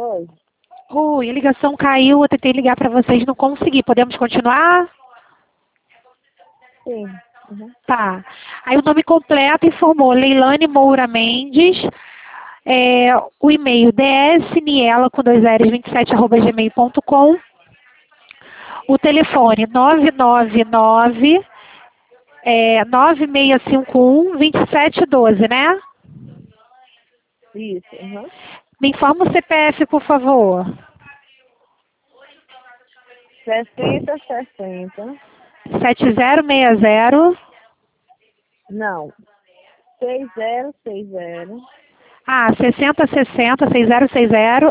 Oi. Oi, a ligação caiu, eu tentei ligar para vocês, não consegui. Podemos continuar? Sim. Uhum. Tá. Aí o nome completo informou Leilane Moura Mendes, o e-mail dsniela com 2ls27@gmail.com, o telefone 999 9651 2712, né? Isso. Uhum. Me informa o CPF, por favor. 6060. 7060. Não. 6060. Ah, 6060, 6060.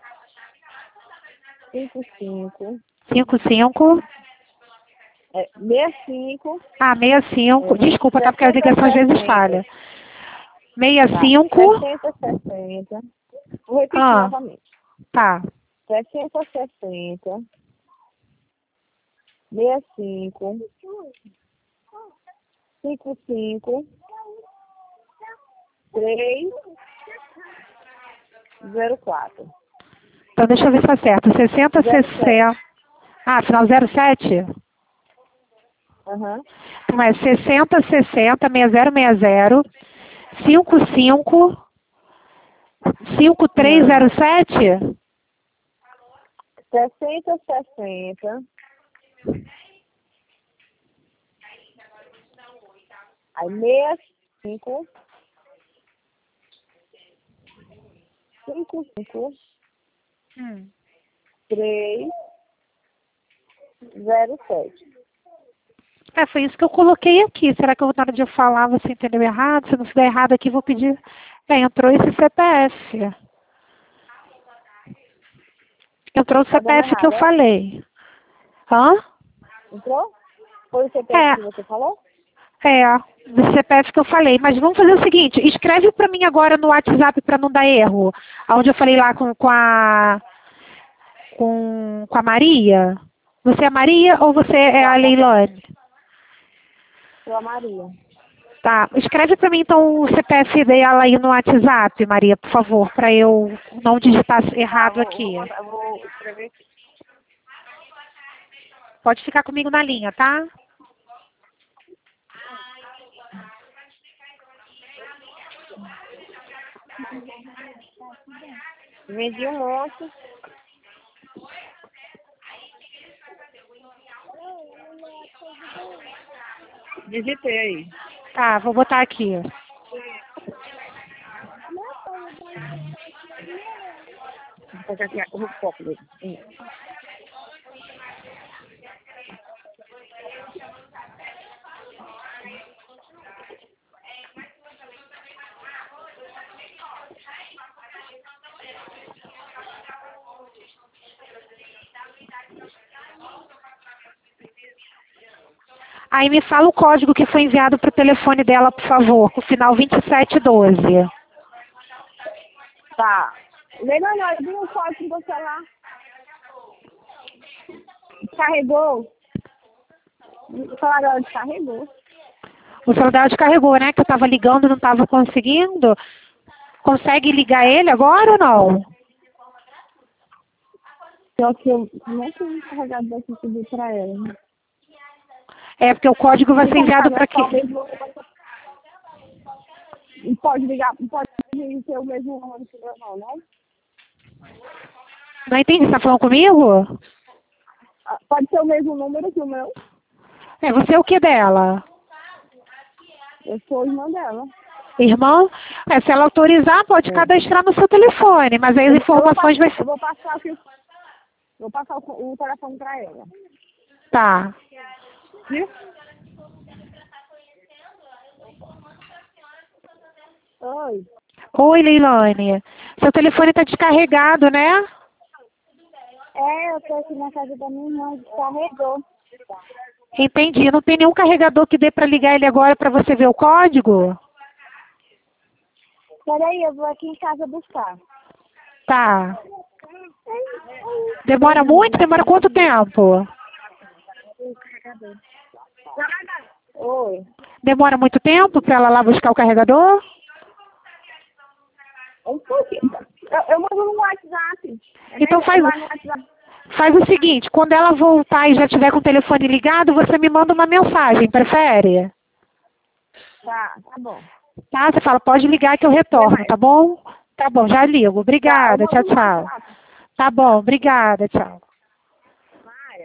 55. 55. 65. 65. Desculpa, tá? Porque a ligação às vezes 6060. falha. Tá. 65. 6060. Vou repetir Ah, novamente. tá. 760, 65, 55, 304. Então deixa eu ver se tá certo. 60, 60. Ah, final 07? Aham. Então é 60, 60, 6060, 55, 5307? 6060. Aí 65, 55, 307. Foi isso que eu coloquei aqui. Será que na hora de eu falar você entendeu errado? Se não estiver errado aqui, vou pedir. Entrou esse CPF. Entrou o Tá dando CPF que eu errado, é? falei. Hã? Entrou? Foi o CPF É, que você falou? do CPF que eu falei. Mas vamos fazer o seguinte, escreve para mim agora no WhatsApp para não dar erro. Onde eu falei lá com a Maria. Você é a Maria ou você é a Leilane? Sou a Maria. Tá, escreve para mim então o CPF dela aí no WhatsApp, Maria, por favor, para eu não digitar errado aqui. Vou escrever aqui. Pode ficar comigo na linha, tá? Vendi um monte. Digitei aí. Tá, vou botar aqui. Vou colocar aqui o foco dele. Aí me fala o código que foi enviado para o telefone dela, por favor, com o final 2712. Tá. Leonor, eu vi um código do celular. Carregou. O celular descarregou. O celular descarregou, né? Que eu estava ligando e não estava conseguindo. Consegue ligar ele agora ou não? Só que eu não tenho um carregador desse pedir pra ela. Né? É, porque o código vai ser enviado para aqui. Não pode ligar, não pode ser o mesmo número que o meu, não, né? Não entendi, você está falando comigo? Pode ser o mesmo número que o meu. Você é o que dela? Eu sou irmã dela. Irmão? Se ela autorizar, pode cadastrar no seu telefone, mas aí as informações vai ser... Eu vou passar aqui, vou passar o telefone pra ela. Tá. Viu? Oi. Oi, Leilane. Seu telefone está descarregado, né? Eu tô aqui na casa da minha irmã, descarregou. Entendi. Não tem nenhum carregador que dê para ligar ele agora para você ver o código? Peraí, eu vou aqui em casa buscar. Tá. Demora muito? Demora quanto tempo? Oi. Demora muito tempo para ela lá buscar o carregador? Um pouquinho. Eu mando no WhatsApp. difícil. Então Vai no WhatsApp. faz o seguinte, quando ela voltar e já tiver com o telefone ligado, você me manda uma mensagem, prefere? Tá bom. Tá? Você fala, pode ligar que eu retorno, tá bom? Tá bom, já ligo. Obrigada, tchau, tchau. Tá bom, obrigada, tchau.